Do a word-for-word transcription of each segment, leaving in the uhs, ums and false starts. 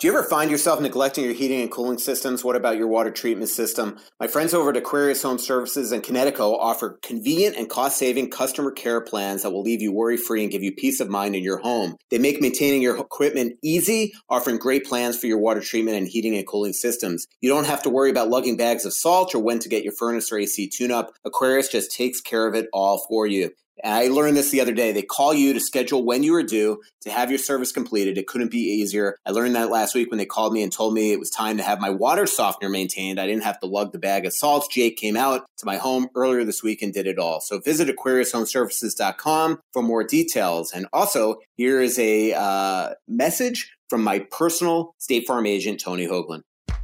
Do you ever find yourself neglecting your heating and cooling systems? What about your water treatment system? My friends over at Aquarius Home Services and Kinetico offer convenient and cost-saving customer care plans that will leave you worry-free and give you peace of mind in your home. They make maintaining your equipment easy, offering great plans for your water treatment and heating and cooling systems. You don't have to worry about lugging bags of salt or when to get your furnace or A C tune-up. Aquarius just takes care of it all for you. And I learned this the other day. They call you to schedule when you are due to have your service completed. It couldn't be easier. I learned that last week when they called me and told me it was time to have my water softener maintained. I didn't have to lug the bag of salts. Jake came out to my home earlier this week and did it all. So visit Aquarius Home Services dot com for more details. And also, here is a uh, message from my personal State Farm agent, Tony Hoagland.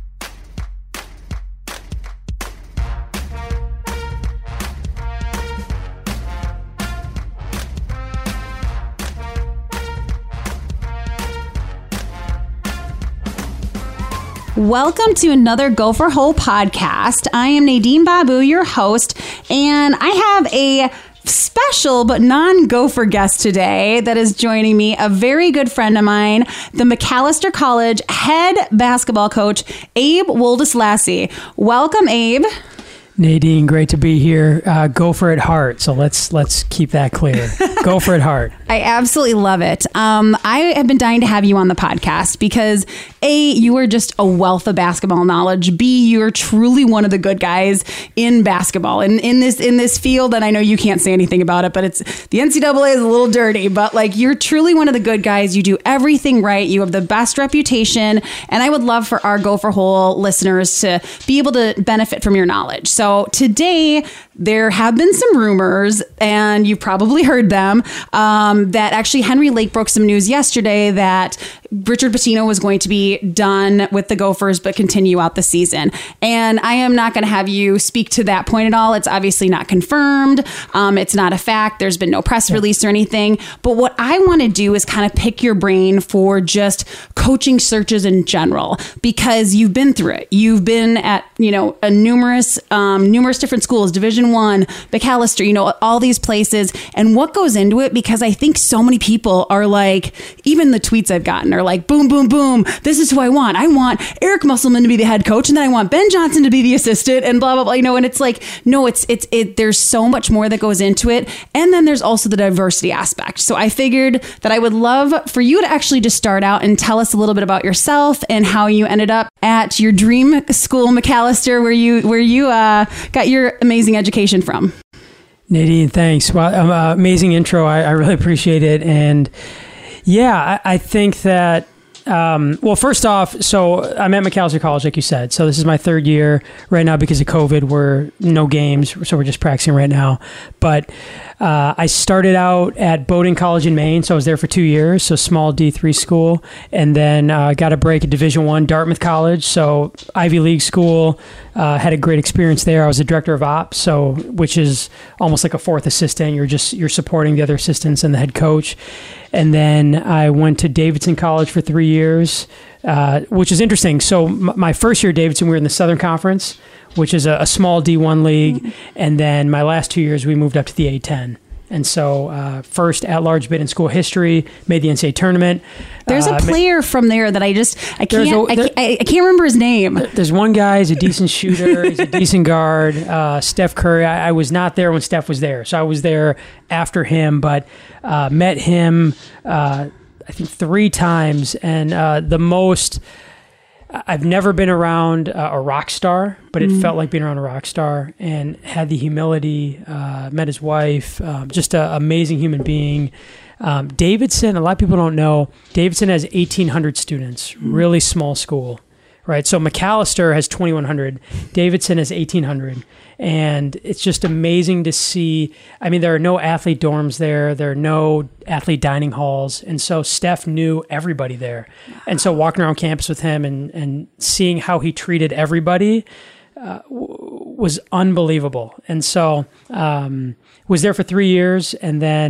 Welcome to another Gopher Hole podcast. I am Nadine Babu, your host, and I have a special but non-Gopher guest today that is joining me, a very good friend of mine, the Macalester College head basketball coach, Abe Woldeslassie. Welcome, Abe. Nadine, great to be here. Uh, Gopher at heart. So let's let's keep that clear. Gopher at heart. I absolutely love it. Um, I have been dying to have you on the podcast because A, you are just a wealth of basketball knowledge. B, you're truly one of the good guys in basketball and in this in this field. And I know you can't say anything about it, but it's the N C double A is a little dirty. But like you're truly one of the good guys. You do everything right. You have the best reputation, and I would love for our Gopher Hole listeners to be able to benefit from your knowledge. So today, there have been some rumors, and you've probably heard them, um, that actually Henry Lake broke some news yesterday that Richard Pitino was going to be done with the Gophers, but continue out the season. And I am not going to have you speak to that point at all. It's obviously not confirmed. Um, it's not a fact. There's been no press release or anything. But what I want to do is kind of pick your brain for just coaching searches in general, because you've been through it. You've been at, you know, a numerous, um, numerous different schools, Division One, Macalester, you know, all these places, and what goes into it, because I think so many people are like, even the tweets I've gotten are like, boom, boom, boom, this is who I want. I want Eric Musselman to be the head coach, and then I want Ben Johnson to be the assistant, and blah, blah, blah, you know, and it's like, no, it's, it's, it, there's so much more that goes into it. And then there's also the diversity aspect. So I figured that I would love for you to actually just start out and tell us a little bit about yourself and how you ended up at your dream school, Macalester, where you, where you, uh, got your amazing education from. Nadine, thanks. Well, um, uh, amazing intro. I, I really appreciate it. And yeah, I, I think that, um, well, first off, so I'm at Macalester College, like you said. So this is my third year right now because of COVID. We're no games, so we're just practicing right now. But uh, I started out at Bowdoin College in Maine, so I was there for two years, so small D three school, and then uh, got a break at Division One, Dartmouth College, so Ivy League school. Uh, had a great experience there. I was a director of ops, so which is almost like a fourth assistant. You're just you're supporting the other assistants and the head coach. And then I went to Davidson College for three years, uh, which is interesting. So m- my first year at Davidson, we were in the Southern Conference, which is a, a small D one league. Mm-hmm. And then my last two years, we moved up to the A ten. And so uh, first at-large bid in school history, made the N C double A tournament. There's a player uh, from there that I just, I can't, a, I, can't I can't remember his name. There's one guy, he's a decent shooter, he's a decent guard, uh, Steph Curry. I, I was not there when Steph was there, so I was there after him, but uh, met him, uh, I think, three times. And uh, the most... I've never been around uh, a rock star, but it mm. felt like being around a rock star, and had the humility, uh, met his wife, um, just an amazing human being. Um, Davidson, a lot of people don't know, Davidson has eighteen hundred students, mm. really small school, right? So Macalester has twenty-one hundred, Davidson has eighteen hundred. And it's just amazing to see. I mean, there are no athlete dorms there. There are no athlete dining halls. And so Steph knew everybody there. And so walking around campus with him and, and seeing how he treated everybody uh, w- was unbelievable. And so um, was there for three years and then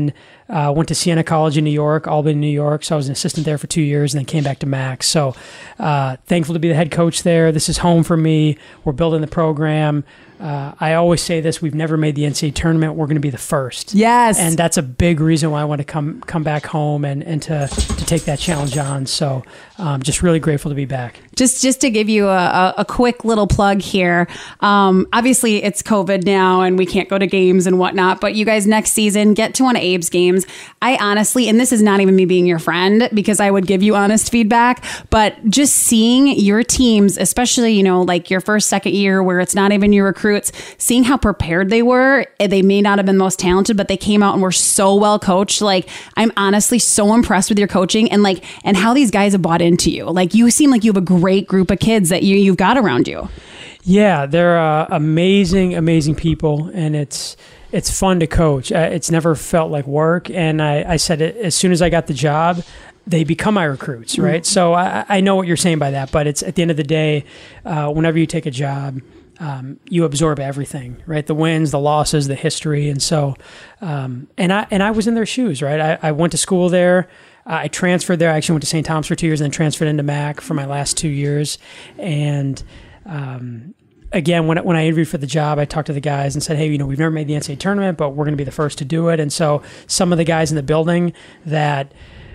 Uh, went to Siena College in New York, Albany, New York. So I was an assistant there for two years and then came back to Max. So uh, thankful to be the head coach there. This is home for me. We're building the program. Uh, I always say this, we've never made the N C double A tournament. We're going to be the first. Yes. And that's a big reason why I want to come come back home and, and to, to take that challenge on. So um, just really grateful to be back. Just just to give you a, a quick little plug here. Um, obviously, it's COVID now and we can't go to games and whatnot, but you guys next season get to one of Abe's games. I honestly, and this is not even me being your friend because I would give you honest feedback, but just seeing your teams, especially, you know, like your first, second year where it's not even your recruit, seeing how prepared they were, they may not have been most talented, but they came out and were so well coached. Like, I'm honestly so impressed with your coaching and like, and how these guys have bought into you. Like, you seem like you have a great group of kids that you, you've got around you. Yeah, they're uh, amazing, amazing people. And it's, it's fun to coach. Uh, it's never felt like work. And I, I said it as soon as I got the job, they become my recruits, right? Mm-hmm. So I, I know what you're saying by that, but it's at the end of the day, uh, whenever you take a job, Um, you absorb everything, right? The wins, the losses, the history. And so, um, and I, and I was in their shoes, right? I, I went to school there. Uh, I transferred there. I actually went to Saint Thomas for two years and then transferred into Mac for my last two years. And, um, again, when, when I interviewed for the job, I talked to the guys and said, hey, you know, we've never made the N C double A tournament, but we're going to be the first to do it. And so some of the guys in the building that,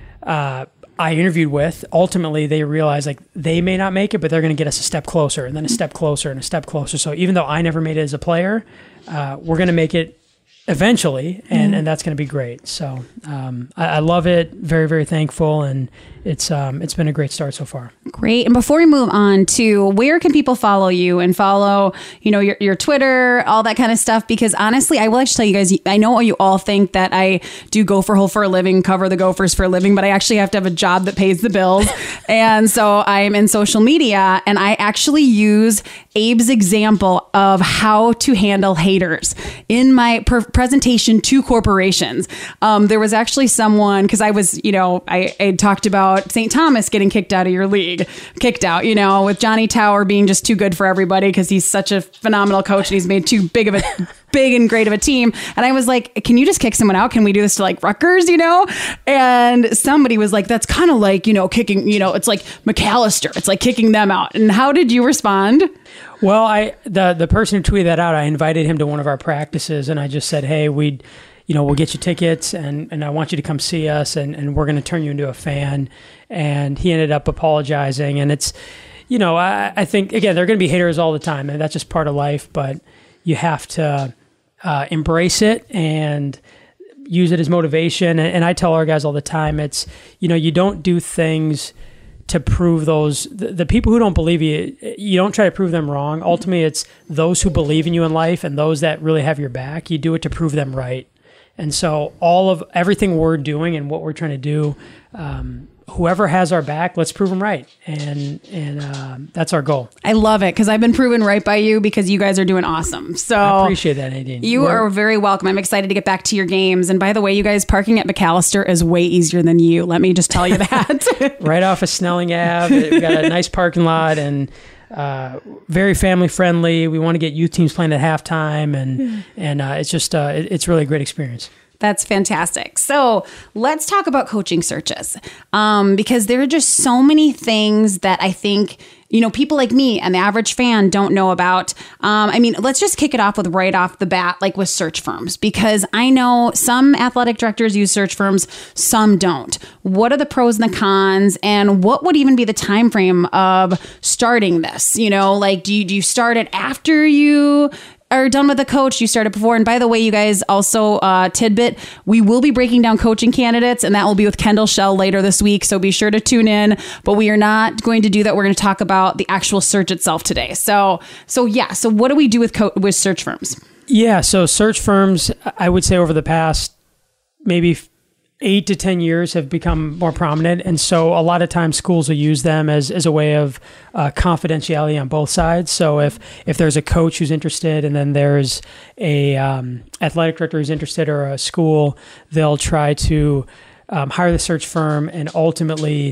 uh, I interviewed with, ultimately they realized like they may not make it, but they're going to get us a step closer and then a step closer and a step closer. So even though I never made it as a player, uh, we're going to make it eventually, and, mm. and that's going to be great. So um, I, I love it. Very, very thankful. And it's um, it's been a great start so far. Great. And before we move on to where can people follow you and follow, you know, your, your Twitter, all that kind of stuff? Because honestly, I will actually tell you guys, I know you all think that I do Gopher Hole for a living, cover the Gophers for a living, but I actually have to have a job that pays the bills. And so I'm in social media and I actually use Abe's example of how to handle haters in my per- presentation to corporations. Um, there was actually someone, because I was, you know, I, I talked about Saint Thomas getting kicked out of your league, kicked out, you know, with Johnny Tower being just too good for everybody because he's such a phenomenal coach and he's made too big of a big and great of a team. And I was like, can you just kick someone out? Can we do this to like Rutgers, you know? And somebody was like, that's kind of like, you know, kicking, you know, it's like McAllister. It's like kicking them out. And how did you respond? Well, I the the person who tweeted that out, I invited him to one of our practices and I just said, hey, we'd, you know, we'll get you tickets and, and I want you to come see us and, and we're going to turn you into a fan. And he ended up apologizing. And it's, you know, I, I think, again, there are going to be haters all the time and that's just part of life, but you have to uh, embrace it and use it as motivation. And, and I tell our guys all the time, it's, you know, you don't do things to prove those, the, the people who don't believe you, you don't try to prove them wrong. Ultimately, it's those who believe in you in life and those that really have your back, you do it to prove them right. And so all of everything we're doing and what we're trying to do, um, whoever has our back, let's prove them right. And and um, that's our goal. I love it because I've been proven right by you because you guys are doing awesome. So I appreciate that, Nadine. You we're, are very welcome. I'm excited to get back to your games. And by the way, you guys, parking at McAllister is way easier than you. Let me just tell you that. Right off of Snelling Avenue. We've got a nice parking lot and uh, very family friendly. We want to get youth teams playing at halftime. And, and uh, it's just, uh, it, it's really a great experience. That's fantastic. So let's talk about coaching searches um, because there are just so many things that I think, you know, people like me and the average fan don't know about. Um, I mean, let's just kick it off with right off the bat, like with search firms, because I know some athletic directors use search firms, some don't. What are the pros and the cons, and what would even be the time frame of starting this? You know, like, do you, do you start it after you are done with the coach? You started before. And by the way, you guys, also uh, tidbit, we will be breaking down coaching candidates, and that will be with Kendall Shell later this week. So be sure to tune in. But we are not going to do that. We're going to talk about the actual search itself today. So, so yeah. So what do we do with co- with search firms? Yeah. So search firms, I would say over the past maybe eight to ten years have become more prominent. And so a lot of times schools will use them as, as a way of uh, confidentiality on both sides. So if, if there's a coach who's interested and then there's a um, athletic director who's interested or a school, they'll try to um, hire the search firm, and ultimately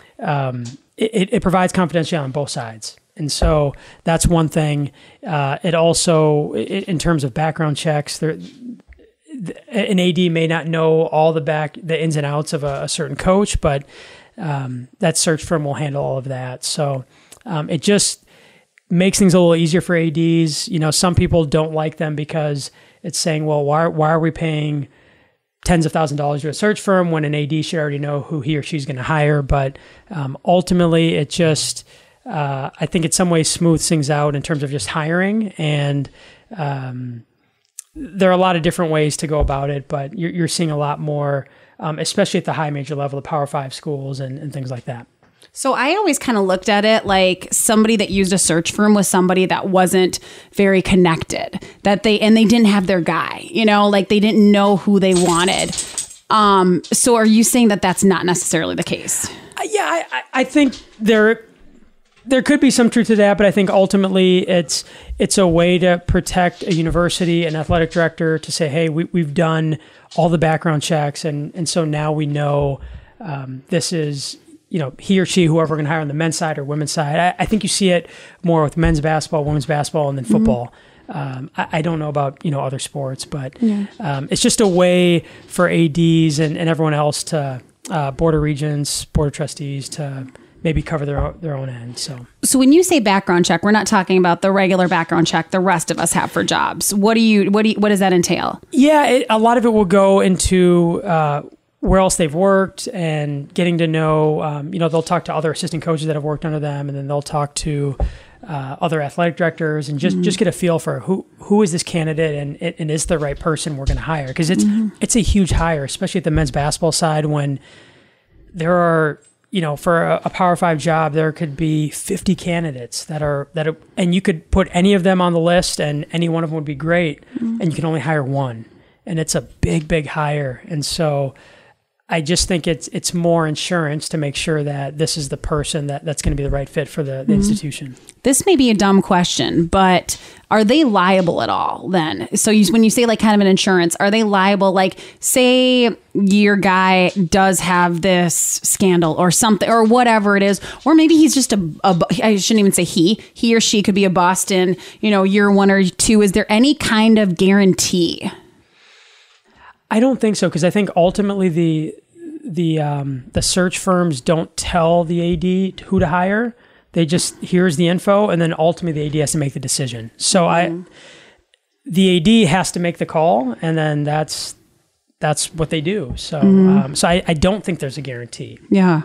um, it, it provides confidentiality on both sides. And so that's one thing. Uh, it also, it, in terms of background checks, there an A D may not know all the back, the ins and outs of a, a certain coach, but um, that search firm will handle all of that. So um, it just makes things a little easier for A Ds. You know, some people don't like them because it's saying, well, why, why are we paying tens of thousands of dollars to a search firm when an A D should already know who he or she's going to hire? But um, ultimately, it just, uh, I think in some ways smooths things out in terms of just hiring. And um, there are a lot of different ways to go about it, but you're, you're seeing a lot more, um, especially at the high major level, the Power Five schools and, and things like that. So I always kind of looked at it like somebody that used a search firm was somebody that wasn't very connected, that they, and they didn't have their guy, you know, like they didn't know who they wanted. Um, so are you saying that that's not necessarily the case? Uh, yeah, I, I think there, there could be some truth to that, but I think ultimately it's, it's a way to protect a university, an athletic director to say, hey, we, we've done all the background checks. And, and so now we know um, this is, you know, he or she, whoever we're going to hire on the men's side or women's side. I, I think you see it more with men's basketball, women's basketball, and then football. Mm-hmm. Um, I, I don't know about, you know, other sports, but yeah. um, it's just a way for A Ds and, and everyone else to, uh, board of regents, board of trustees to maybe cover their, their own end. So, so when you say background check, we're not talking about the regular background check the rest of us have for jobs. What do you, what do you, what does that entail? Yeah, it, a lot of it will go into, uh, where else they've worked and getting to know, um, you know, they'll talk to other assistant coaches that have worked under them, and then they'll talk to uh, other athletic directors and just, mm-hmm. just get a feel for who, who is this candidate and, and is the right person we're going to hire. Because it's, mm-hmm. it's a huge hire, especially at the men's basketball side when there are, you know, for a, a Power Five job, there could be fifty candidates that are, that are, and you could put any of them on the list and any one of them would be great, mm-hmm. and you can only hire one. And it's a big, big hire. And so I just think it's it's more insurance to make sure that this is the person that, that's going to be the right fit for the, the mm-hmm. institution. This may be a dumb question, but are they liable at all then? So you, when you say like kind of an insurance, are they liable? Like say your guy does have this scandal or something or whatever it is, or maybe he's just a, a I shouldn't even say he, he or she could be a Boston, you know, year one or two. Is there any kind of guarantee? I don't think so, because I think ultimately the the um, the search firms don't tell the A D who to hire. They just, here's the info, and then ultimately the A D has to make the decision. So mm-hmm. I, the A D has to make the call, and then that's that's what they do. So mm-hmm. um, so I, I don't think there's a guarantee. Yeah.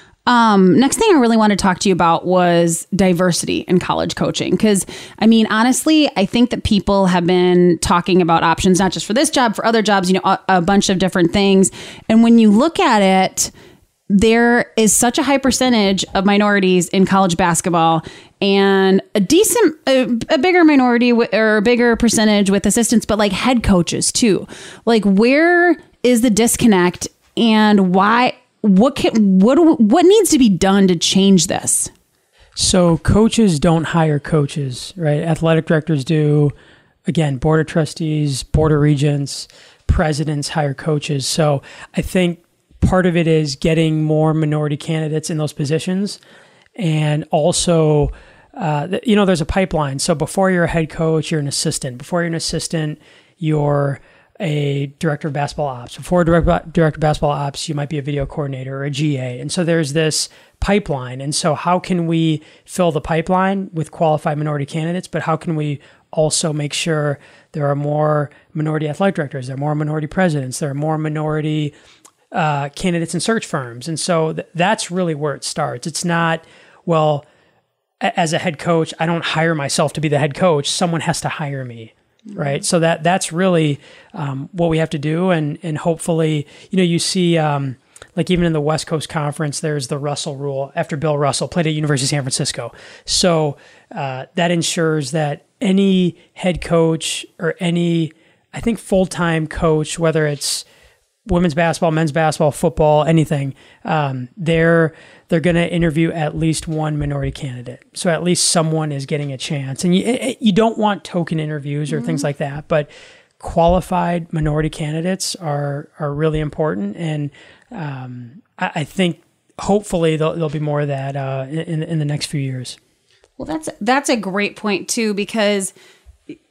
Um, next thing I really want to talk to you about was diversity in college coaching. Because, I mean, honestly, I think that people have been talking about options, not just for this job, for other jobs, you know, a, a bunch of different things. And when you look at it, there is such a high percentage of minorities in college basketball and a decent, a, a bigger minority w- or a bigger percentage with assistants, but like head coaches too. Like, where is the disconnect and why? What can what what needs to be done to change this? So coaches don't hire coaches, right? Athletic directors do. Again, board of trustees, board of regents, presidents hire coaches. So I think part of it is getting more minority candidates in those positions, and also, uh, you know, there's a pipeline. So before you're a head coach, you're an assistant. Before you're an assistant, you're a director of basketball ops. Before director, director of basketball ops, you might be a video coordinator or a G A. And so there's this pipeline. And so how can we fill the pipeline with qualified minority candidates, but how can we also make sure there are more minority athletic directors, there are more minority presidents, there are more minority uh, candidates in search firms. And so th- that's really where it starts. It's not, well, a- as a head coach, I don't hire myself to be the head coach. Someone has to hire me. Right. So that that's really um, what we have to do. And, and hopefully, you know, you see um, like even in the West Coast Conference, there's the Russell rule after Bill Russell played at University of San Francisco. So uh, that ensures that any head coach or any, I think, full-time coach, whether it's women's basketball, men's basketball, football, anything, um, they're they're going to interview at least one minority candidate. So at least someone is getting a chance. And you you don't want token interviews or mm-hmm. things like that, but qualified minority candidates are are really important. And um, I, I think hopefully there'll, there'll be more of that uh, in in the next few years. Well, that's that's a great point too, because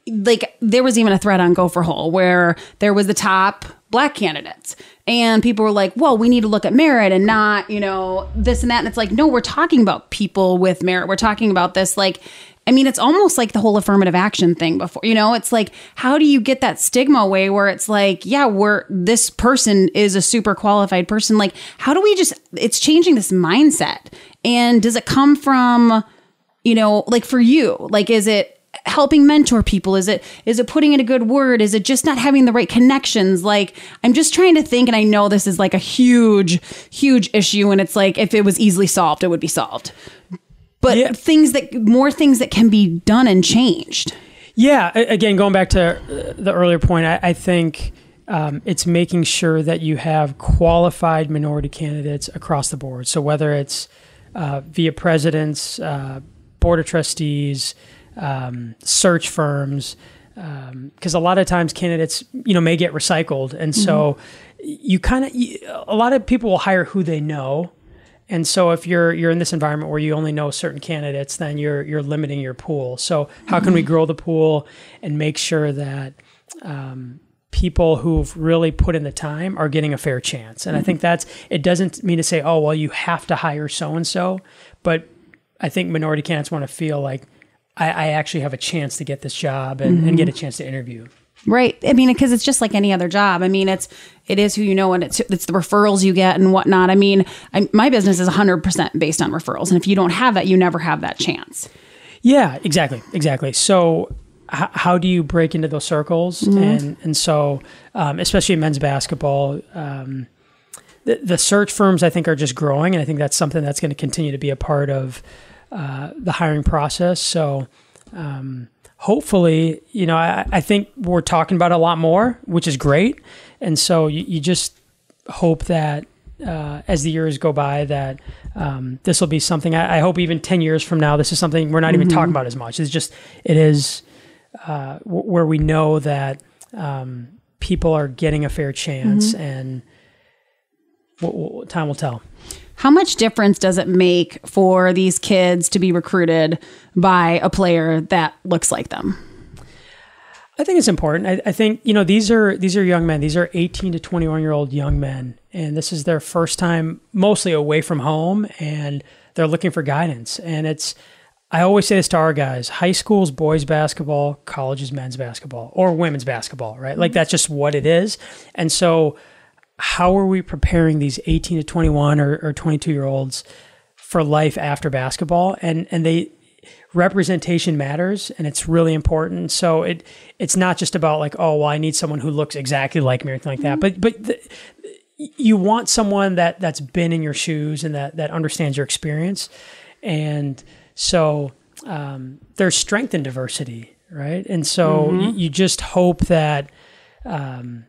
like there was even a thread on Gopher Hole where there was the top black candidates and people were like, well, we need to look at merit and not, you know, this and that. And it's like, no, we're talking about people with merit. We're talking about this, like, I mean, it's almost like the whole affirmative action thing before, you know, it's like, how do you get that stigma away where it's like, yeah, we're, this person is a super qualified person. Like, how do we just, it's changing this mindset. And does it come from, you know, like for you, like, is it helping mentor people? Is it, is it putting in a good word? Is it just not having the right connections? Like, I'm just trying to think, and I know this is like a huge, huge issue. And it's like, if it was easily solved, it would be solved. But yeah. things that more things that can be done and changed. Yeah. Again, going back to the earlier point, I, I think um, it's making sure that you have qualified minority candidates across the board. So whether it's uh, via presidents, uh, board of trustees, um, search firms, because um, a lot of times candidates, you know, may get recycled, and mm-hmm. so you kind of a lot of people will hire who they know. And so if you're you're in this environment where you only know certain candidates, then you're you're limiting your pool. So how can we grow the pool and make sure that um, people who've really put in the time are getting a fair chance? And mm-hmm. I think that's, it doesn't mean to say, oh, well, you have to hire so-and-so. But I think minority candidates want to feel like I, I actually have a chance to get this job and, mm-hmm. and get a chance to interview. Right. I mean, because it's just like any other job. I mean, it's it is who you know, and it's it's the referrals you get and whatnot. I mean, I, my business is one hundred percent based on referrals. And if you don't have that, you never have that chance. Yeah, exactly. Exactly. So h- how do you break into those circles? Mm-hmm. And and so, um, especially in men's basketball, um, the, the search firms, I think, are just growing. And I think that's something that's going to continue to be a part of uh, the hiring process. So, um hopefully, you know, I, I think we're talking about it a lot more, which is great. And so you, you just hope that uh, as the years go by that um, this will be something, I, I hope even ten years from now, this is something we're not mm-hmm. even talking about as much. It's just, it is uh, w- where we know that um, people are getting a fair chance mm-hmm. and w- w- time will tell. How much difference does it make for these kids to be recruited by a player that looks like them? I think it's important. I, I think, you know, these are these are young men. These are eighteen to twenty-one year old young men. And this is their first time mostly away from home, and they're looking for guidance. And it's, I always say this to our guys, high school's boys basketball, college is men's basketball or women's basketball, right? Like that's just what it is. And so how are we preparing these eighteen to twenty-one or, or twenty-two year olds for life after basketball? And and they representation matters, and it's really important. So it it's not just about like, oh, well, I need someone who looks exactly like me or anything like that. But but the, you want someone that that's been in your shoes and that that understands your experience. And so um, there's strength in diversity, right? And so mm-hmm. you, you just hope that. Um,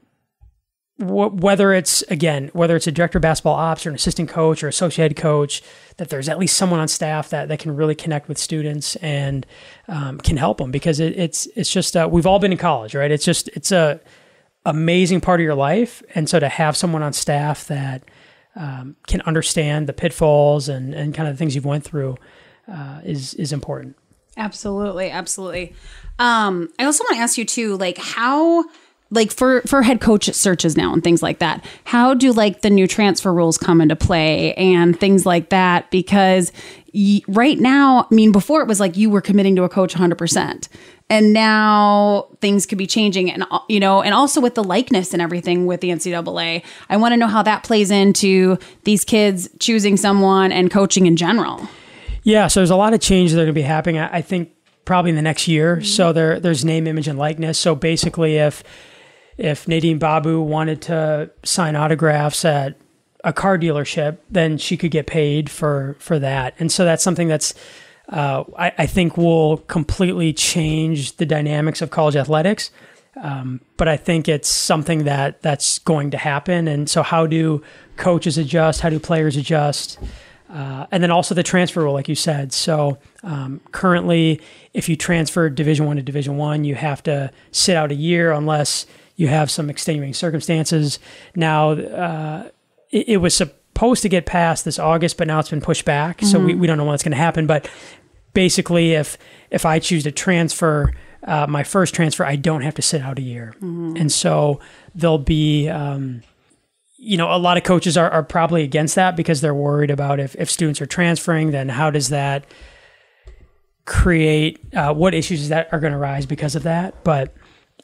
Whether it's, again, whether it's a director of basketball ops or an assistant coach or associate coach, that there's at least someone on staff that, that can really connect with students and um, can help them, because it, it's it's just, uh, we've all been in college, right? It's just, it's a amazing part of your life. And so to have someone on staff that um, can understand the pitfalls and, and kind of the things you've went through uh, is is important. Absolutely. Absolutely. Um, I also want to ask you too, like how... Like for, for head coach searches now and things like that, how do like the new transfer rules come into play and things like that? Because y- right now, I mean, before it was like you were committing to a coach one hundred percent, and now things could be changing. And, you know, and also with the likeness and everything with the N C double A, I want to know how that plays into these kids choosing someone and coaching in general. Yeah. So there's a lot of changes that are going to be happening. I, I think probably in the next year. Mm-hmm. So there, there's name, image, and likeness. So basically if, If Nadine Babu wanted to sign autographs at a car dealership, then she could get paid for, for that. And so that's something that's, uh, I, I think will completely change the dynamics of college athletics. Um, but I think it's something that that's going to happen. And so how do coaches adjust? How do players adjust? Uh, and then also the transfer rule, like you said. So um, currently, if you transfer Division One to Division One, you have to sit out a year unless you have some extenuating circumstances. Now, uh, it, it was supposed to get passed this August, but now it's been pushed back. Mm-hmm. So we, we don't know when it's going to happen. But basically, if if I choose to transfer uh, my first transfer, I don't have to sit out a year. Mm-hmm. And so there'll be, um, you know, a lot of coaches are, are probably against that because they're worried about if, if students are transferring, then how does that create, uh, what issues that are going to rise because of that. But,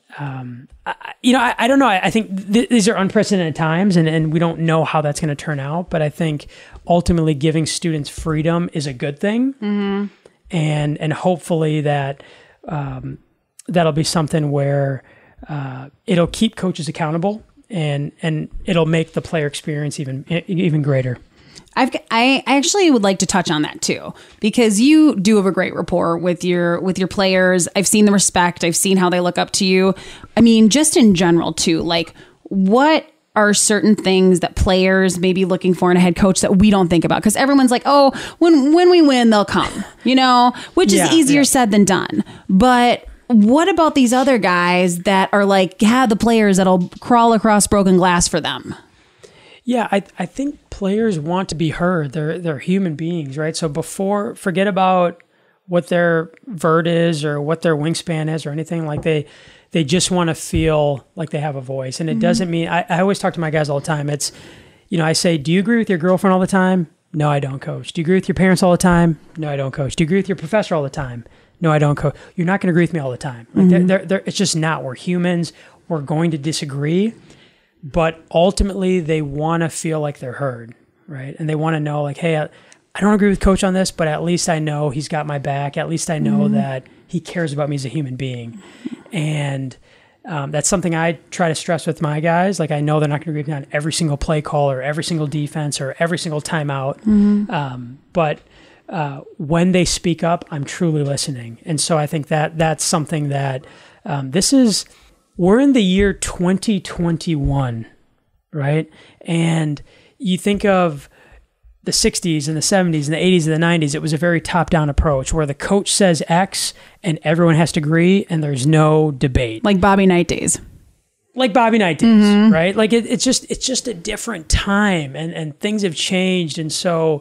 um, I, you know, I, I don't know. I, I think th- these are unprecedented times and, and we don't know how that's going to turn out. But I think ultimately giving students freedom is a good thing. Mm-hmm. And, and hopefully that, um, that'll be something where, uh, it'll keep coaches accountable. And and it'll make the player experience even even greater. I've I actually would like to touch on that too, because you do have a great rapport with your with your players. I've seen the respect. I've seen how they look up to you. I mean, just in general too. Like, what are certain things that players may be looking for in a head coach that we don't think about? Because everyone's like, oh, when when we win, they'll come. You know, which is yeah, easier yeah. said than done. But what about these other guys that are like, yeah, the players that'll crawl across broken glass for them? Yeah, I I think players want to be heard. They're they're human beings, right? So before, forget about what their vert is or what their wingspan is or anything. Like they they just want to feel like they have a voice. And it mm-hmm. doesn't mean, I, I always talk to my guys all the time. It's, you know, I say, do you agree with your girlfriend all the time? No, I don't, coach. Do you agree with your parents all the time? No, I don't, coach. Do you agree with your professor all the time? No, I don't, coach. You're not going to agree with me all the time. Like mm-hmm. they're, they're, it's just not. We're humans. We're going to disagree. But ultimately, they want to feel like they're heard, right? And they want to know, like, hey, I, I don't agree with coach on this, but at least I know he's got my back. At least I know mm-hmm. that he cares about me as a human being. And um, that's something I try to stress with my guys. Like, I know they're not going to agree with me on every single play call or every single defense or every single timeout. Mm-hmm. Um, but Uh, when they speak up, I'm truly listening. And so I think that that's something that um, this is, we're in the year twenty twenty-one, right? And you think of the sixties and the seventies and the eighties and the nineties, it was a very top-down approach where the coach says X and everyone has to agree and there's no debate. Like Bobby Knight days. Like Bobby Knight days, mm-hmm. right? Like it, it's just it's just a different time and, and things have changed. And so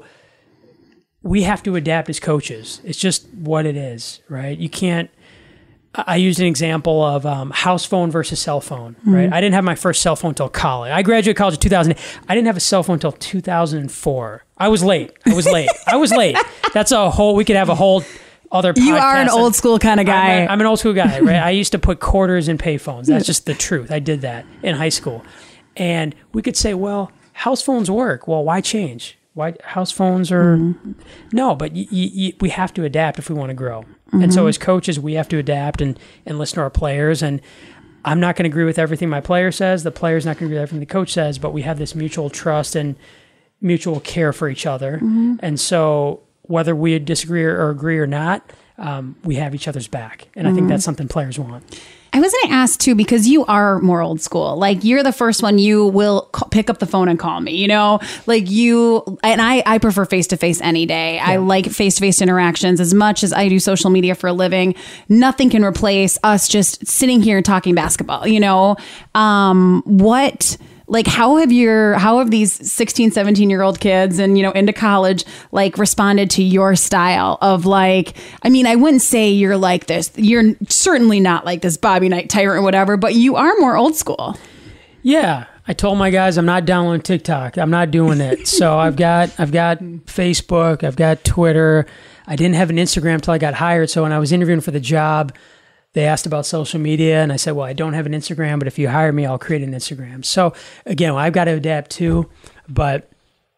we have to adapt as coaches. It's just what it is, right? You can't, I used an example of um, house phone versus cell phone, right? Mm-hmm. I didn't have my first cell phone until college. I graduated college in two thousand eight. I didn't have a cell phone until two thousand four. I was late. I was late. I was late. That's a whole, we could have a whole other podcast. You are an old school kind of guy. I'm, a, I'm an old school guy, right? I used to put quarters in payphones. That's just the truth. I did that in high school. And we could say, well, house phones work. Well, why change? Why house phones are mm-hmm. no, but y- y- we have to adapt if we want to grow. Mm-hmm. And so as coaches, we have to adapt and, and listen to our players. And I'm not going to agree with everything my player says. The player's not going to agree with everything the coach says, but we have this mutual trust and mutual care for each other. Mm-hmm. And so whether we disagree or, or agree or not, um, we have each other's back. And mm-hmm. I think that's something players want. I was going to ask too, because you are more old school. Like you're the first one, you will c- pick up the phone and call me, you know, like you, and I, I prefer face-to-face any day. Yeah. I like face-to-face interactions as much as I do social media for a living. Nothing can replace us just sitting here and talking basketball, you know, um, what, like, how have your, how have these sixteen, seventeen year old kids and, you know, into college, like responded to your style of like, I mean, I wouldn't say you're like this. You're certainly not like this Bobby Knight tyrant or whatever, but you are more old school. Yeah. I told my guys, I'm not downloading TikTok. I'm not doing it. So I've got, I've got Facebook, I've got Twitter. I didn't have an Instagram until I got hired. So when I was interviewing for the job, they asked about social media and I said, well, I don't have an Instagram, but if you hire me, I'll create an Instagram. So again, well, I've got to adapt too. But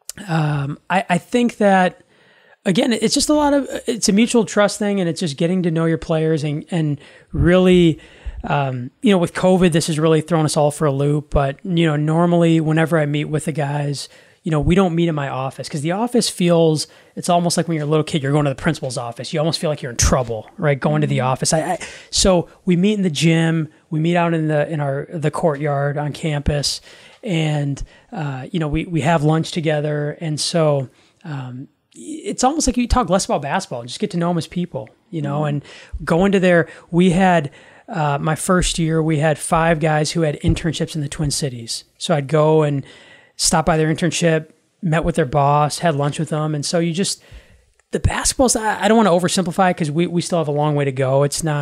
um, I, I think that, again, it's just a lot of, it's a mutual trust thing and it's just getting to know your players and, and really, um, you know, with COVID, this has really thrown us all for a loop. But, you know, normally whenever I meet with the guys, you know, we don't meet in my office because the office feels, it's almost like when you're a little kid, you're going to the principal's office. You almost feel like you're in trouble, right? Going to the office. I, I, so we meet in the gym, we meet out in the, in our, the courtyard on campus and, uh, you know, we, we have lunch together. And so, um, it's almost like you talk less about basketball and just get to know them as people, you know, mm-hmm. and go into there. We had, uh, my first year, we had five guys who had internships in the Twin Cities. So I'd go and stopped by their internship, met with their boss, had lunch with them. And so you just, the basketballs, I, I don't want to oversimplify because we, we still have a long way to go. It's not,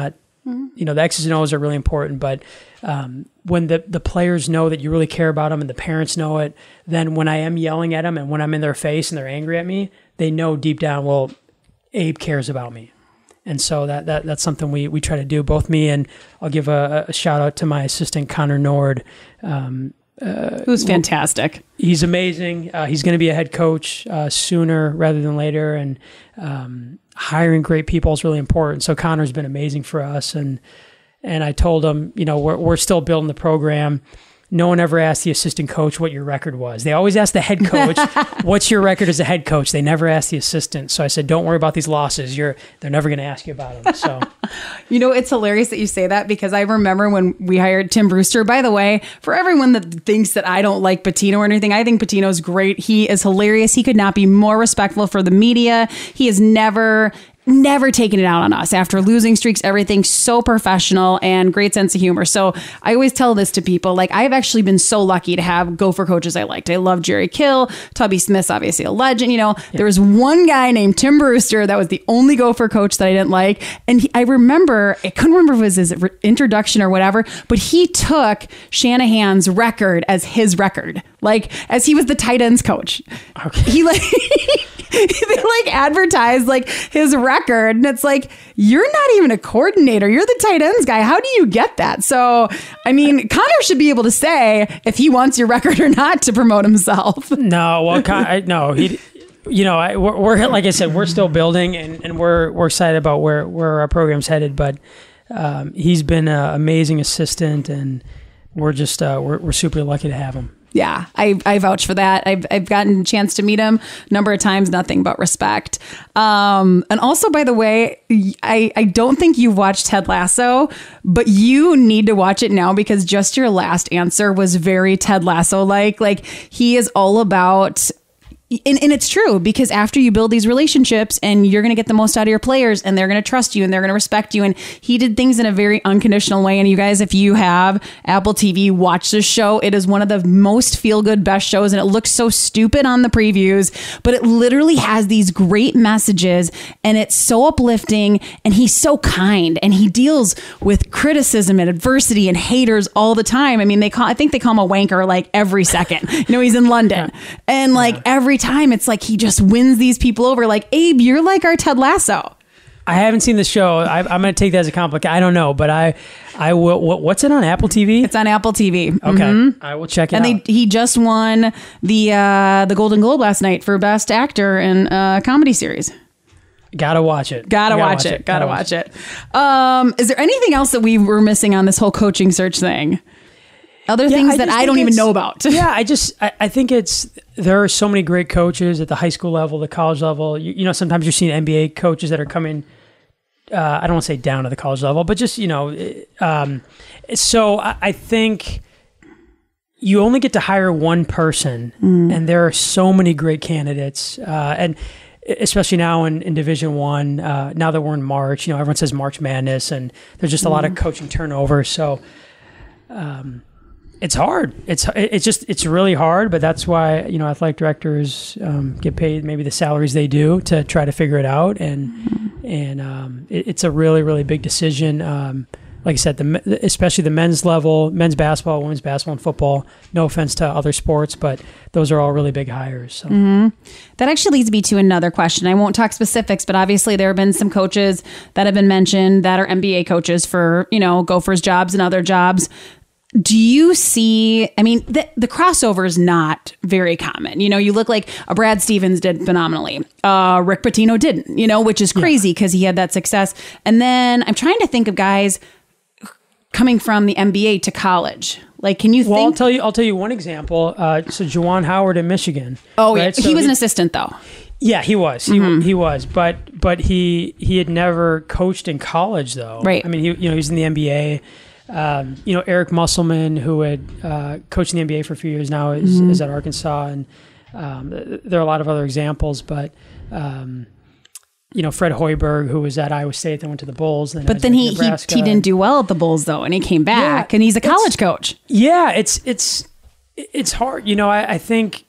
mm-hmm. you know, the X's and O's are really important, but um, when the, the players know that you really care about them and the parents know it, then when I am yelling at them and when I'm in their face and they're angry at me, they know deep down, well, Abe cares about me. And so that, that that's something we, we try to do, both me and I'll give a, a shout out to my assistant, Connor Nord. Um, uh, Who's fantastic. He's amazing. Uh, he's going to be a head coach uh, sooner rather than later. And um, hiring great people is really important. So Connor's been amazing for us. And and I told him, you know, we're, we're still building the program. No one ever asked the assistant coach what your record was. They always ask the head coach, what's your record as a head coach? They never ask the assistant. So I said, don't worry about these losses. You're, they're never going to ask you about them. So, you know, it's hilarious that you say that because I remember when we hired Tim Brewster, by the way, for everyone that thinks that I don't like Pitino or anything, I think Pitino's great. He is hilarious. He could not be more respectful for the media. He has never never taken it out on us after losing streaks, everything. So professional and great sense of humor. So I always tell this to people, like I've actually been so lucky to have Gopher coaches I liked. I love Jerry Kill, Tubby Smith's obviously a legend. You know, yeah. There was one guy named Tim Brewster that was the only Gopher coach that I didn't like. And he, I remember, I couldn't remember if it was his introduction or whatever, but he took Shanahan's record as his record, like as he was the tight ends coach. Okay. He like, they like advertised like his record, and it's like, you're not even a coordinator, you're the tight ends guy, how do you get that? So I mean, Connor should be able to say if he wants your record or not to promote himself. No, well, Con- I, no, he, you know, I, we're, we're like I said, we're still building, and, and we're we're excited about where where our program's headed. But um, he's been an amazing assistant, and we're just uh, we're we're super lucky to have him. Yeah, I, I vouch for that. I've, I've gotten a chance to meet him a number of times, nothing but respect. Um, and also, by the way, I, I don't think you've watched Ted Lasso, but you need to watch it now because just your last answer was very Ted Lasso-like. Like, he is all about... And, and it's true, because after you build these relationships and you're going to get the most out of your players and they're going to trust you and they're going to respect you. And he did things in a very unconditional way. And you guys, if you have Apple T V, watch this show. It is one of the most feel good, best shows. And it looks so stupid on the previews, but it literally has these great messages and it's so uplifting. And he's so kind and he deals with criticism and adversity and haters all the time. I mean, they call, I think they call him a wanker like every second. You know, he's in London and like yeah. every time it's like he just wins these people over. Like, Abe, you're like our Ted Lasso. I haven't seen the show. I, I'm going to take that as a compliment. I don't know, but I, I will. What, what's it on Apple T V? It's on Apple T V. Okay, mm-hmm. I will check it and out. And he just won the uh, the Golden Globe last night for Best Actor in a Comedy Series. Gotta watch it. Gotta, Gotta watch, watch it. it. Gotta, Gotta watch it. it. Um, is there anything else that we were missing on this whole coaching search thing? Other yeah, things I that I don't even know about. yeah, I just, I, I think it's, there are so many great coaches at the high school level, the college level. You, you know, sometimes you're seeing N B A coaches that are coming, uh, I don't want to say down to the college level, but just, you know, um, so I, I think you only get to hire one person mm. and there are so many great candidates. Uh, and especially now in, in Division One, uh, now that we're in March, you know, everyone says March Madness and there's just a mm. lot of coaching turnover. So, um, It's hard. It's it's just it's really hard, but that's why, you know, athletic directors um, get paid maybe the salaries they do to try to figure it out, and mm-hmm. and um, it, it's a really really big decision. Um, like I said, the especially the men's level, men's basketball, women's basketball, and football. No offense to other sports, but those are all really big hires. So. Mm-hmm. That actually leads me to another question. I won't talk specifics, but obviously there have been some coaches that have been mentioned that are N B A coaches for, you know, Gophers jobs and other jobs. Do you see, I mean, the, the crossover is not very common. You know, you look like a Brad Stevens did phenomenally. Uh, Rick Pitino didn't, you know, which is crazy because yeah. he had that success. And then I'm trying to think of guys coming from the N B A to college. Like, can you well, think? I'll tell you, I'll tell you one example. Uh, so Juwan Howard in Michigan. Oh, right? yeah. So he was he, an assistant though. Yeah, he was. He, mm-hmm. he was. But, but he, he had never coached in college though. Right. I mean, he, you know, he was in the N B A. Um, you know, Eric Musselman, who had uh, coached in the N B A for a few years now, is, mm-hmm. is at Arkansas, and um, there are a lot of other examples. But um, you know, Fred Hoiberg, who was at Iowa State, then went to the Bulls. Then but then he, he he didn't do well at the Bulls though, and he came back, yeah, and he's a college coach. Yeah, it's it's it's hard. You know, I, I think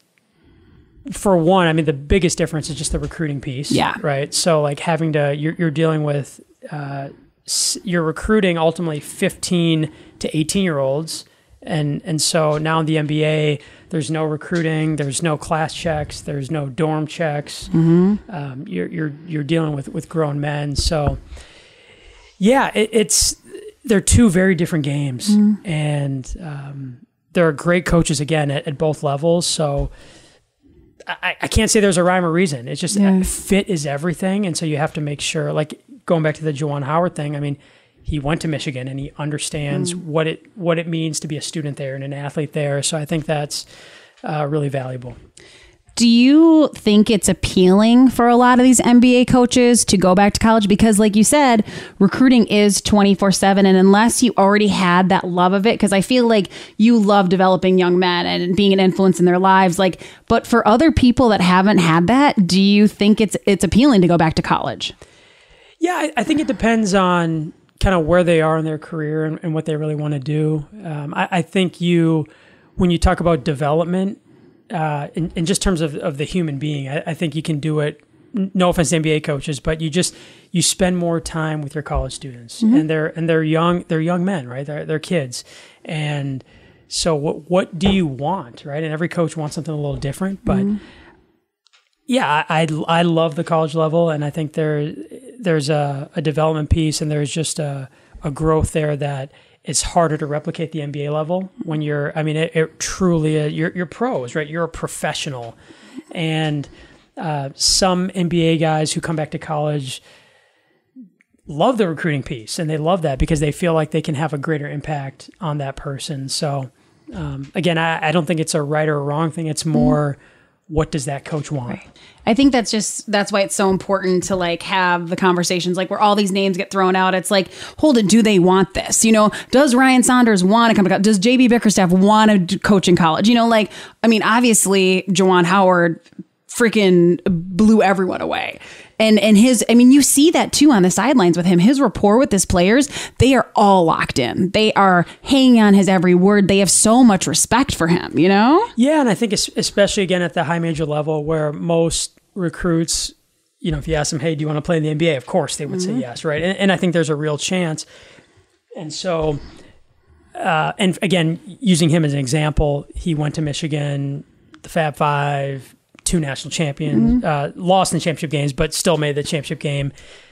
for one, I mean, the biggest difference is just the recruiting piece. Yeah, right. So like having to, you're you're dealing with. Uh, you're recruiting ultimately fifteen to eighteen year olds. And, and so now in the N B A, there's no recruiting, there's no class checks, there's no dorm checks. Mm-hmm. Um, you're, you're, you're dealing with, with grown men. So yeah, it, it's, they're two very different games, mm-hmm. and, um, there are great coaches again at, at both levels. So I, I can't say there's a rhyme or reason. It's just yeah. fit is everything. And so you have to make sure, like going back to the Juwan Howard thing, I mean, he went to Michigan and he understands mm. what it what it means to be a student there and an athlete there. So I think that's uh, really valuable. Do you think it's appealing for a lot of these N B A coaches to go back to college? Because like you said, recruiting is twenty-four seven. And unless you already had that love of it, because I feel like you love developing young men and being an influence in their lives. Like, but for other people that haven't had that, do you think it's it's appealing to go back to college? Yeah, I, I think it depends on kind of where they are in their career and, and what they really want to do. Um, I, I think you, when you talk about development, uh, in, in just terms of, of the human being, I, I think you can do it. No offense to N B A coaches, but you just you spend more time with your college students, mm-hmm. and they're and they're young. They're young men, right? They're they're kids, and so what what do you want, right? And every coach wants something a little different, but. Mm-hmm. Yeah, I, I I love the college level, and I think there there's a, a development piece, and there's just a, a growth there that it's harder to replicate the N B A level when you're. I mean, it, it truly uh, you're you're pros, right? You're a professional, and uh, some N B A guys who come back to college love the recruiting piece, and they love that because they feel like they can have a greater impact on that person. So, um, again, I, I don't think it's a right or a wrong thing. It's more. Mm-hmm. What does that coach want? Right. I think that's just, that's why it's so important to like have the conversations like where all these names get thrown out. It's like, hold it, do they want this? You know, does Ryan Saunders want to come to college? Does J B Bickerstaff want to coach in college? You know, like, I mean, obviously Juwan Howard freaking blew everyone away. And and his, I mean, you see that too on the sidelines with him. His rapport with his players, they are all locked in. They are hanging on his every word. They have so much respect for him, you know? Yeah, and I think especially, again, at the high major level where most recruits, you know, if you ask them, hey, do you want to play in the N B A? Of course they would mm-hmm. say yes, right? And, and I think there's a real chance. And so, uh, and again, using him as an example, he went to Michigan, the Fab Five, two national champions, mm-hmm. uh, lost in championship games, but still made the championship game.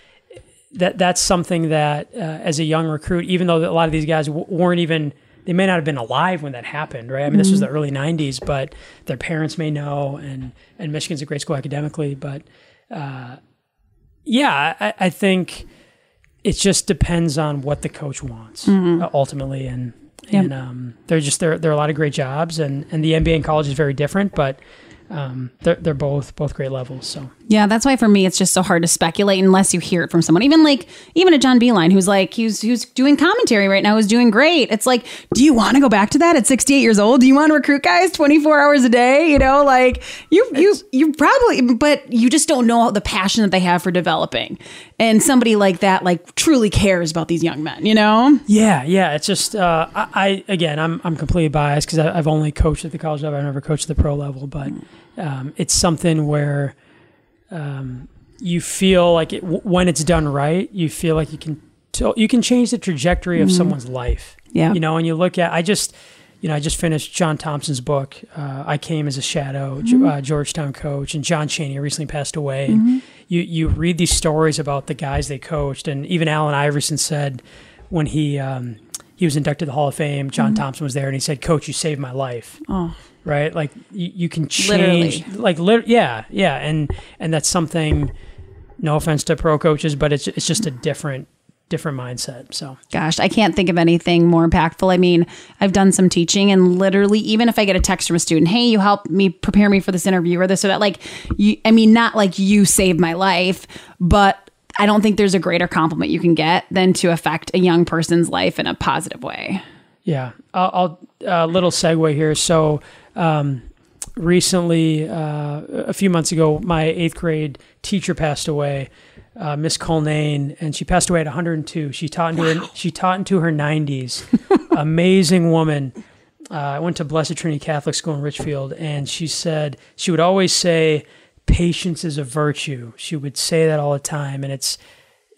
That that's something that, uh, as a young recruit, even though a lot of these guys w- weren't even, they may not have been alive when that happened, right? I mean, mm-hmm. this was the early nineties, but their parents may know, and and Michigan's a great school academically, but uh, yeah, I, I think it just depends on what the coach wants mm-hmm. uh, ultimately, and yep. and um, they're just there. There are a lot of great jobs, and and the N B A and college is very different, but. Um, they're they're both both great levels. So yeah, that's why for me it's just so hard to speculate unless you hear it from someone. Even like even a John Beilein who's like he's who's doing commentary right now, who's doing great. It's like, do you want to go back to that at sixty-eight years old? Do you want to recruit guys twenty-four hours a day? You know, like you you you probably, but you just don't know the passion that they have for developing. And somebody like that like truly cares about these young men. You know? Yeah, yeah. It's just uh, I, I again I'm I'm completely biased because I've only coached at the college level. I've never coached at the pro level, but. Um, it's something where um, you feel like it, w- when it's done right, you feel like you can t- you can change the trajectory of mm-hmm. someone's life. Yeah, you know, and you look at I just you know I just finished John Thompson's book. Uh, I Came as a Shadow, mm-hmm. uh, Georgetown coach, and John Chaney recently passed away. Mm-hmm. And you you read these stories about the guys they coached, and even Allen Iverson said when he um, he was inducted to the Hall of Fame, John mm-hmm. Thompson was there, and he said, "Coach, you saved my life." Oh. Right, like you, you can change, literally. like lit- yeah, yeah, and and that's something. No offense to pro coaches, but it's it's just a different different mindset. So, gosh, I can't think of anything more impactful. I mean, I've done some teaching, and literally, even if I get a text from a student, "Hey, you helped me prepare me for this interview or this or that," like you, I mean, not like you saved my life, but I don't think there's a greater compliment you can get than to affect a young person's life in a positive way. Yeah, I'll a uh, little segue here. So. Um, recently, uh, a few months ago, my eighth grade teacher passed away, uh, Miss Colnane, and she passed away at one hundred two. She taught into wow. her, she taught into her nineties. Amazing woman. Uh, I went to Blessed Trinity Catholic School in Richfield, and she said she would always say, "Patience is a virtue." She would say that all the time, and it's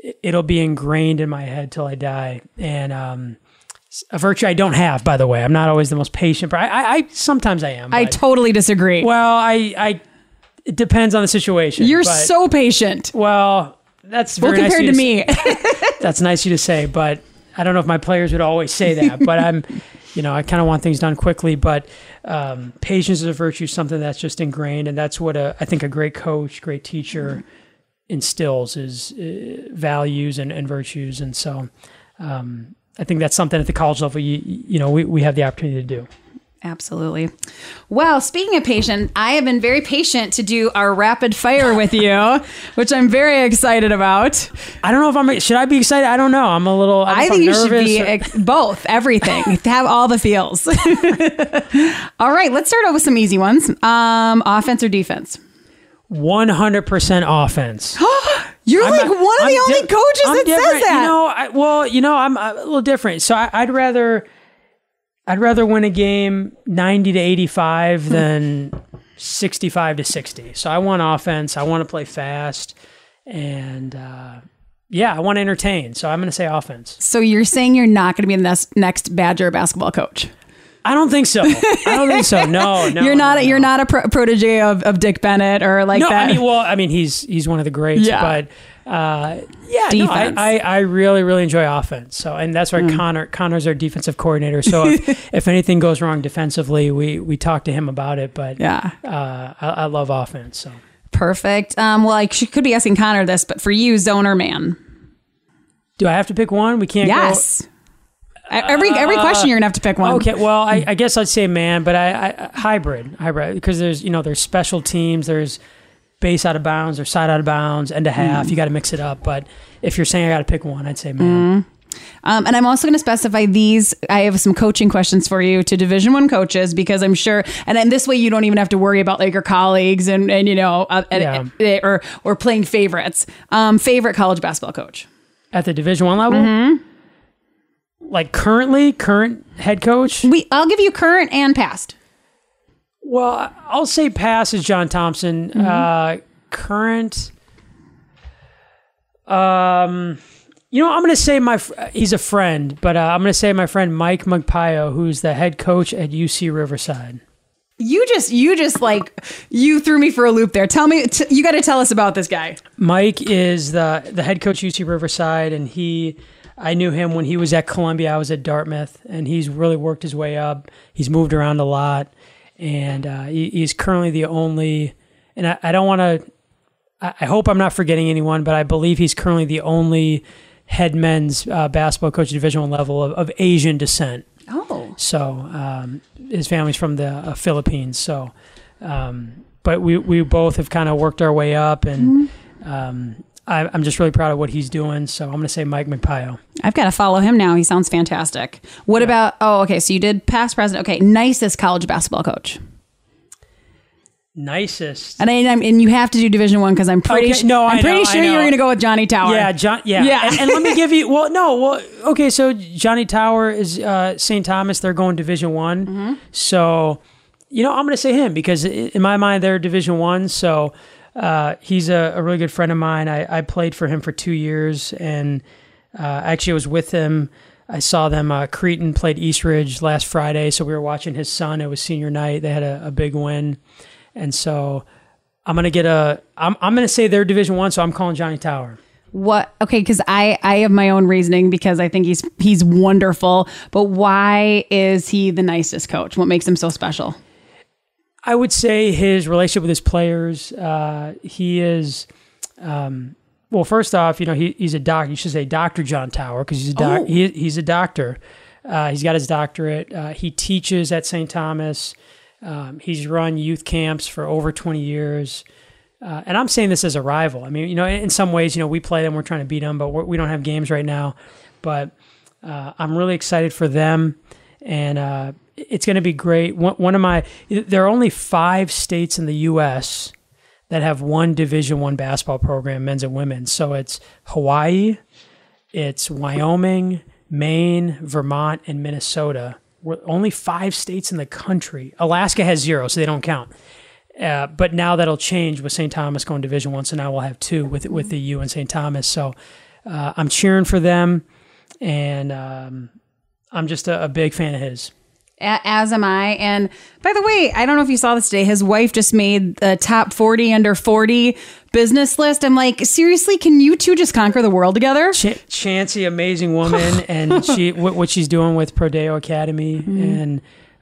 it'll be ingrained in my head till I die. And um, a virtue I don't have, by the way. I'm not always the most patient, but I, I, I sometimes I am. I but, totally disagree. Well, I, I, it depends on the situation. You're but, so patient. Well, that's very well compared nice to, you to me. me. That's nice of you to say, but I don't know if my players would always say that. But I'm, you know, I kind of want things done quickly. But um, patience is a virtue, something that's just ingrained, and that's what a, I think a great coach, great teacher instills is uh, values and, and virtues. And so um, I think that's something at the college level, you, you know, we, we have the opportunity to do. Absolutely. Well, speaking of patient, I have been very patient to do our rapid fire with you, which I'm very excited about. I don't know if I'm, should I be excited? I don't know. I'm a little, I, I think you should be or... ex- both, everything, to have all the feels. All right, let's start out with some easy ones. Um, offense or defense? one hundred percent offense. You're I'm like a, one of I'm the only di- coaches I'm that different. says that. You know, I, well, you know, I'm a little different. So I, I'd rather, I'd rather win a game ninety to eighty-five than sixty-five to sixty. So I want offense. I want to play fast, and uh, yeah, I want to entertain. So I'm going to say offense. So you're saying you're not going to be the next, next Badger basketball coach? I don't think so. I don't think so. No, no. You're not. No, a, you're no. not a pro- protege of, of Dick Bennett or like no, that. I mean, well, I mean, he's he's one of the greats, Yeah. but uh, yeah, Defense. no, I, I I really really enjoy offense. So, and that's why mm. Connor Connor's our defensive coordinator. So if, if anything goes wrong defensively, we we talk to him about it. But yeah, uh, I, I love offense. So perfect. Um, well, I could be asking Connor this, but for you, zone or man? Do I have to pick one? We can't. Yes. Go, Every every question you're gonna have to pick one. Okay, well, I, I guess I'd say man, but I, I hybrid, hybrid, because there's you know there's special teams, there's base out of bounds, there's side out of bounds, end to half. Mm. You got to mix it up. But if you're saying I got to pick one, I'd say man. Mm. Um, and I'm also going to specify these. I have some coaching questions for you to Division One coaches because I'm sure, and then this way you don't even have to worry about like your colleagues and and you know uh, yeah. and, or or playing favorites. Um, favorite college basketball coach at the Division One level. Mm-hmm. Like currently, current head coach? We, I'll give you current and past. Well, I'll say past is John Thompson. Mm-hmm. Uh, current, um, you know, I'm going to say my he's a friend, but uh, I'm going to say my friend Mike Magpayo, who's the head coach at U C Riverside. You just, you just like, you threw me for a loop there. Tell me, t- you got to tell us about this guy. Mike is the the head coach at U C Riverside, and he. I knew him when he was at Columbia. I was at Dartmouth, and he's really worked his way up. He's moved around a lot, and uh, he, he's currently the only, and I, I don't want to, I, I hope I'm not forgetting anyone, but I believe he's currently the only head men's uh, basketball coach at Division One level of, of Asian descent. Oh. So um, his family's from the uh, Philippines. So, um, but we, we both have kind of worked our way up, and mm-hmm. um, I'm just really proud of what he's doing, so I'm going to say Mike Magpayo. I've got to follow him now. He sounds fantastic. What yeah. about, oh, okay, so you did past president. Okay, nicest college basketball coach. Nicest. And I, and you have to do Division One because I'm pretty, okay, no, I'm I pretty know, sure you're going to go with Johnny Tower. Yeah, John. Yeah, yeah. And, and let me give you, well, no, well, okay, so Johnny Tower is uh, Saint Thomas. They're going Division One. Mm-hmm. So, you know, I'm going to say him because in my mind, they're Division One, so... Uh, he's a, a really good friend of mine. I, I played for him for two years, and uh, actually I was with him. I saw them. Uh, Cretan played Eastridge last Friday, so we were watching his son. It was senior night. They had a, a big win, and so I'm gonna get a. I'm I'm gonna say they're Division One, so I'm calling Johnny Tower. What? Okay, because I I have my own reasoning because I think he's he's wonderful. But why is he the nicest coach? What makes him so special? I would say his relationship with his players. Uh, he is, um, well, first off, you know, he, he's a doc. You should say Doctor John Tower because he's a doc. Oh. He, he's a doctor. Uh, he's got his doctorate. Uh, he teaches at Saint Thomas. Um, he's run youth camps for over twenty years. Uh, and I'm saying this as a rival. I mean, you know, in some ways, you know, we play them. We're trying to beat them, but we're, we don't have games right now. But uh, I'm really excited for them. And, uh, it's going to be great. One, one of my, there are only five states in the U S that have one Division One basketball program, men's and women's. So it's Hawaii, it's Wyoming, Maine, Vermont, and Minnesota. We're only five states in the country. Alaska has zero, so they don't count. Uh, but now that'll change with Saint Thomas going Division One. So now we'll have two with with the U and Saint Thomas. So uh, I'm cheering for them, and um, I'm just a, a big fan of his. As am I. And by the way, I don't know if you saw this today. His wife just made the top forty under forty business list. I'm like, seriously, can you two just conquer the world together? Ch- Chancey, amazing woman, and she w- what she's doing with Prodeo Academy, mm-hmm. and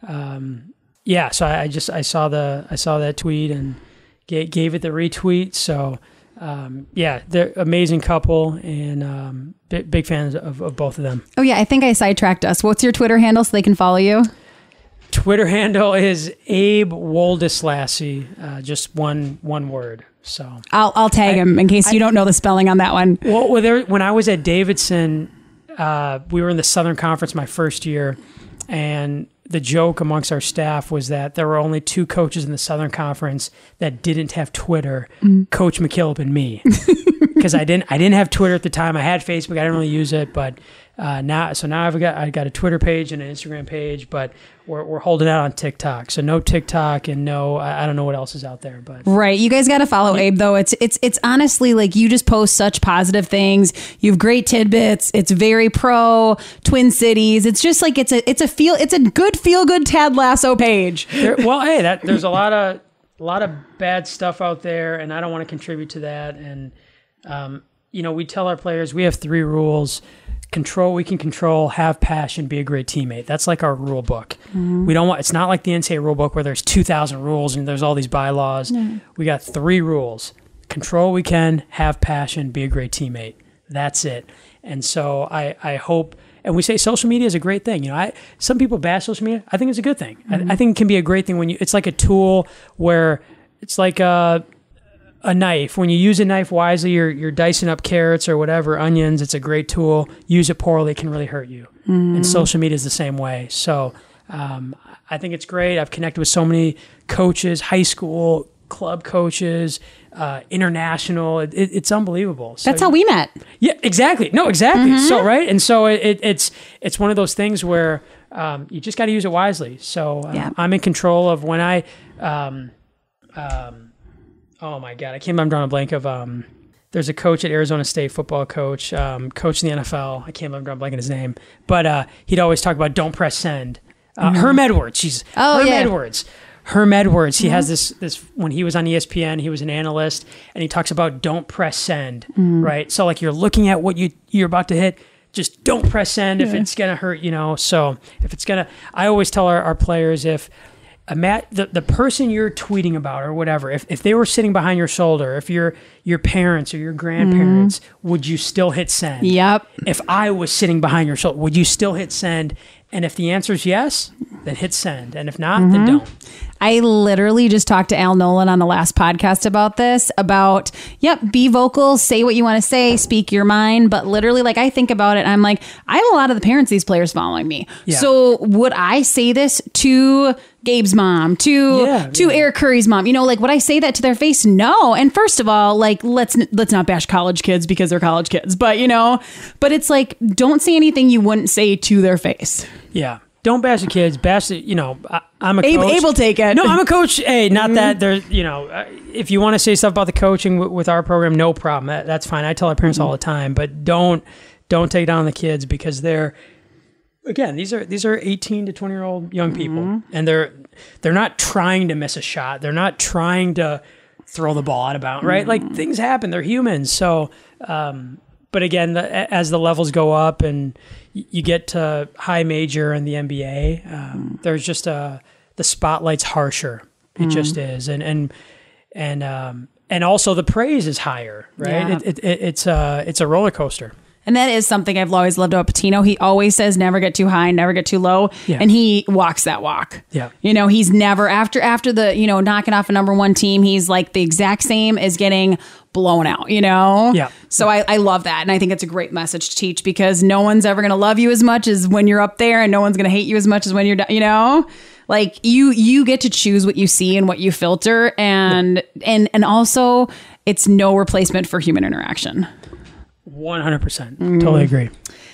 um, yeah. So I, I just I saw the I saw that tweet and gave, gave it the retweet. So um, yeah, they're amazing couple, and um, big, big fans of, of both of them. Oh yeah, I think I sidetracked us. What's your Twitter handle so they can follow you? Twitter handle is Abe Woldeslassie, uh, just one one word. So I'll I'll tag I, him in case I, you don't know the spelling on that one. Well, well there, when I was at Davidson, uh, we were in the Southern Conference my first year, and the joke amongst our staff was that there were only two coaches in the Southern Conference that didn't have Twitter, mm. Coach McKillop and me, because I didn't I didn't have Twitter at the time. I had Facebook, I didn't really use it, but uh, now so now I've got I got a Twitter page and an Instagram page, but we're we're holding out on TikTok. So no TikTok and no I, I don't know what else is out there, but right. You guys got to follow Abe though. It's it's it's honestly like you just post such positive things. You have great tidbits. It's very pro Twin Cities. It's just like it's a it's a feel it's a good feel good Tad Lasso page. There, well, hey, that there's a lot of a lot of bad stuff out there, and I don't want to contribute to that. And um, you know, we tell our players we have three rules. Control, we can control, have passion, be a great teammate. That's like our rule book. Mm-hmm. We don't want, it's not like the N C double A rule book where there's two thousand rules and there's all these bylaws. No. We got three rules. Control, we can, have passion, be a great teammate. That's it. And so I, I hope, and we say social media is a great thing. You know, I some people bash social media. I think it's a good thing. Mm-hmm. I, I think it can be a great thing when you, it's like a tool where it's like a, a knife. When you use a knife wisely, you're you're dicing up carrots or whatever, onions. It's a great tool. Use it poorly, it can really hurt you. Mm. And social media is the same way. So um, I think it's great. I've connected with so many coaches, high school, club coaches, uh, international. It, it, it's unbelievable. So, That's how we met. Yeah, exactly. No, exactly. Mm-hmm. So right, and so it, it, it's it's one of those things where um, you just got to use it wisely. So uh, yeah. I'm in control of when I. Um, um, Oh my God! I can't. I'm drawing a blank of. Um, there's a coach at Arizona State, football coach, um, coach in the N F L. I can't. I'm drawing a blank on his name, but uh, he'd always talk about don't press send. Uh, mm-hmm. Herm Edwards. She's oh, Herm yeah. Edwards. Herm Edwards. He mm-hmm. has this. This when he was on E S P N, he was an analyst, and he talks about don't press send. Mm-hmm. Right. So like you're looking at what you you're about to hit. Just don't press send yeah. if it's gonna hurt. You know. So if it's gonna, I always tell our, our players if. Matt, the, the person you're tweeting about or whatever, if, if they were sitting behind your shoulder, if your your parents or your grandparents, mm-hmm. would you still hit send? Yep. If I was sitting behind your shoulder, would you still hit send? And if the answer is yes, then hit send. And if not, mm-hmm. then don't. I literally just talked to Al Nolan on the last podcast about this, about, yep, be vocal, say what you want to say, speak your mind. But literally, like, I think about it, and I'm like, I have a lot of the parents, these players following me. Yeah. So would I say this to Gabe's mom, to yeah, to yeah. Eric Curry's mom? You know, like, would I say that to their face? No. And first of all, like, let's let's not bash college kids because they're college kids. But, you know, but it's like, don't say anything you wouldn't say to their face. Yeah. Don't bash the kids. Bash the, you know, I, I'm a coach. Abe, Abe will take it. No, I'm a coach. Hey, not mm-hmm. that there's, you know, if you want to say stuff about the coaching w- with our program, no problem. That, that's fine. I tell our parents mm-hmm. all the time, but don't, don't take down the kids because they're, again, these are, these are eighteen to twenty year old young people mm-hmm. and they're, they're not trying to miss a shot. They're not trying to throw the ball out of bounds, right? Mm-hmm. Like things happen. They're humans. So, um, but again, the, as the levels go up and you get to high major in the N B A, um, there's just a the spotlight's harsher. It mm-hmm. just is, and and and um, and also the praise is higher, right? Yeah. It, it, it, it's a it's a roller coaster. And that is something I've always loved about Pitino. He always says, never get too high, never get too low. Yeah. And he walks that walk. Yeah. You know, he's never, after after the, you know, knocking off a number one team, he's like the exact same as getting blown out, you know? Yeah. So I, I love that. And I think it's a great message to teach because no one's ever going to love you as much as when you're up there and no one's going to hate you as much as when you're down, you know? Like you, you get to choose what you see and what you filter. And, yeah. and, and also it's no replacement for human interaction. one hundred percent. Mm. Totally agree.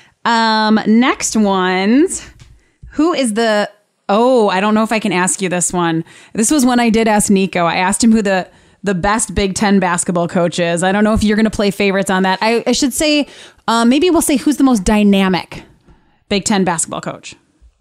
Um, next ones. Who is the... Oh, I don't know if I can ask you this one. This was one I did ask Nico. I asked him who the the best Big Ten basketball coaches. I don't know if you're going to play favorites on that. I, I should say, um, maybe we'll say who's the most dynamic Big Ten basketball coach.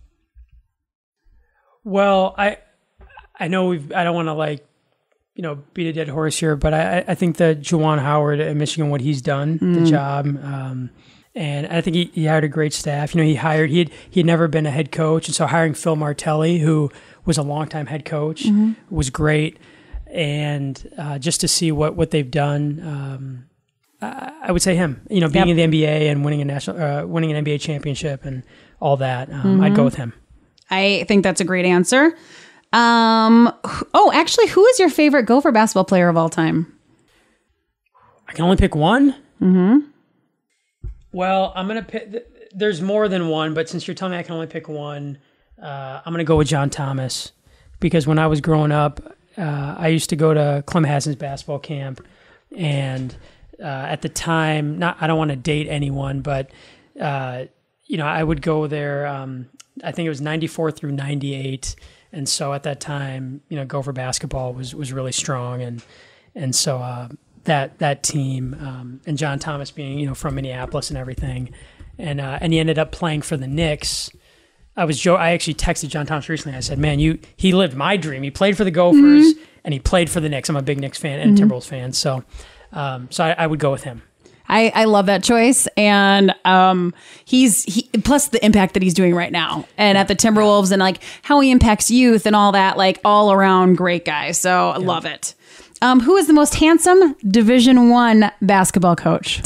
Well, I I know we've. I don't want to like, you know, beat a dead horse here, but I I think that Juwan Howard at Michigan, what he's done, mm. the job. Um, And I think he, he hired a great staff. You know, he hired, he had, he had never been a head coach. And so hiring Phil Martelli, who was a longtime head coach, mm-hmm. was great. And uh, just to see what, what they've done, um, I, I would say him, you know, being yep. in the N B A and winning a national, uh, winning an N B A championship and all that. Um, mm-hmm. I'd go with him. I think that's a great answer. Um, oh, actually, who is your favorite Gopher basketball player of all time? I can only pick one? Mm-hmm. Well, I'm going to pick, there's more than one, but since you're telling me I can only pick one, uh, I'm going to go with John Thomas. Because when I was growing up, uh, I used to go to Clem Hassan's basketball camp. And uh, at the time, not I don't want to date anyone, but, uh, you know, I would go there, um, I think it was ninety-four through ninety-eight. And so at that time, you know, Gopher basketball was, was really strong. And, and so, uh, that that team um, and John Thomas being, you know, from Minneapolis and everything. And uh, and he ended up playing for the Knicks. I was Joe. I actually texted John Thomas recently. I said, man, you he lived my dream. He played for the Gophers mm-hmm. and he played for the Knicks. I'm a big Knicks fan and mm-hmm. Timberwolves fan. So um, so I, I would go with him. I, I love that choice. And um, he's he, plus the impact that he's doing right now and at the Timberwolves and like how he impacts youth and all that, like all around great guy. So I yeah. love it. Um, who is the most handsome Division One basketball coach?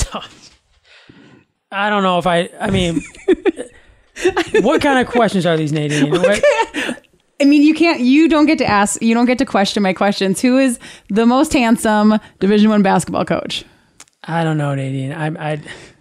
I don't know if I. I mean, what kind of questions are these, Nadine? What? I mean, you can't. You don't get to ask. You don't get to question my questions. Who is the most handsome Division One basketball coach? I don't know, Nadine. I'm. I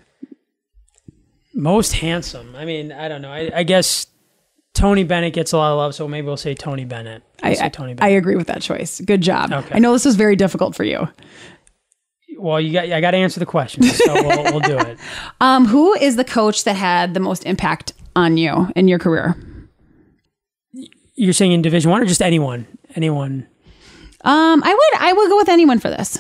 most handsome. I mean, I don't know. I, I guess Tony Bennett gets a lot of love, so maybe we'll say Tony Bennett. We'll I, say Tony Bennett. I agree with that choice. Good job. Okay. I know this was very difficult for you. Well, you got I got to answer the question, so we'll, we'll do it. Um, who is the coach that had the most impact on you in your career? You're saying in Division One or just anyone? Anyone? Um, I would I would go with anyone for this.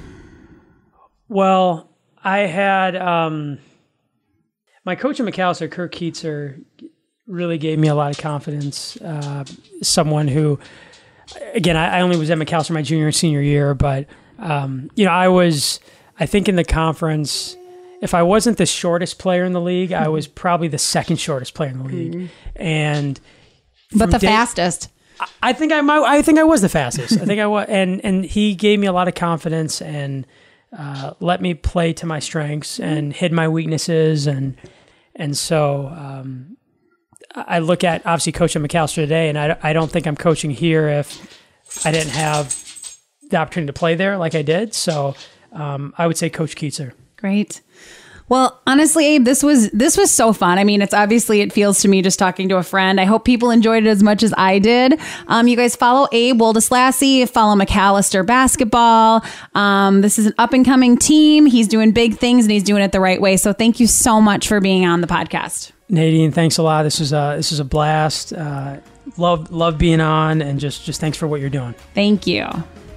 Well, I had um, my coach at Macalester, Kirk Keatzer, really gave me a lot of confidence. Uh, someone who, again, I, I only was at Macalester my junior and senior year, but um, you know, I was, I think in the conference, if I wasn't the shortest player in the league, I was probably the second shortest player in the league, mm-hmm. and but the day, fastest. I, I think I might. I think I was the fastest. I think I was, and and he gave me a lot of confidence and uh, let me play to my strengths and hid my weaknesses, and and so. Um, I look at, obviously, Coach at Macalester today, and I, I don't think I'm coaching here if I didn't have the opportunity to play there like I did. So um, I would say Coach Keatzer. Great. Well, honestly, Abe, this was this was so fun. I mean, it's obviously, it feels to me just talking to a friend. I hope people enjoyed it as much as I did. Um, you guys follow Abe Woldeslassie, follow Macalester basketball. Um, this is an up and coming team. He's doing big things and he's doing it the right way. So thank you so much for being on the podcast. Nadine, thanks a lot. This is a this is a blast. Uh, love love being on, and just just thanks for what you're doing. Thank you.